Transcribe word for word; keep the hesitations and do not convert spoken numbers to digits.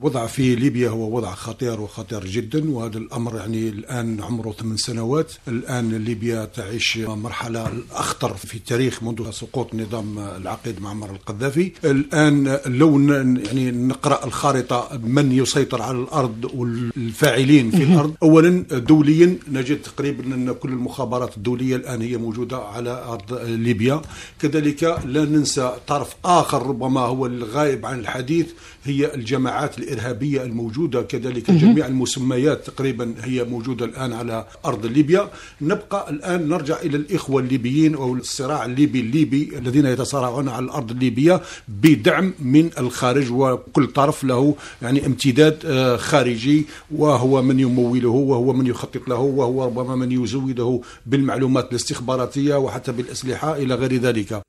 الوضع في ليبيا هو وضع خطير وخطير جدا، وهذا الأمر يعني الآن عمره ثمان سنوات. الآن ليبيا تعيش مرحلة الأخطر في التاريخ منذ سقوط نظام العقيد معمر القذافي. الآن لو يعني نقرأ الخارطة من يسيطر على الأرض والفاعلين في الأرض، أولا دوليا نجد تقريبا أن كل المخابرات الدولية الآن هي موجودة على أرض ليبيا. كذلك لا ننسى طرف آخر ربما هو الغائب عن الحديث، هي الجماعات الإرهابية الموجودة، كذلك جميع المسميات تقريبا هي موجودة الآن على أرض ليبيا. نبقى الآن نرجع إلى الإخوة الليبيين أو الصراع الليبي الليبي الذين يتصارعون على الأرض الليبية بدعم من الخارج، وكل طرف له يعني امتداد خارجي، وهو من يموله وهو من يخطط له وهو ربما من يزوده بالمعلومات الاستخباراتية وحتى بالأسلحة إلى غير ذلك.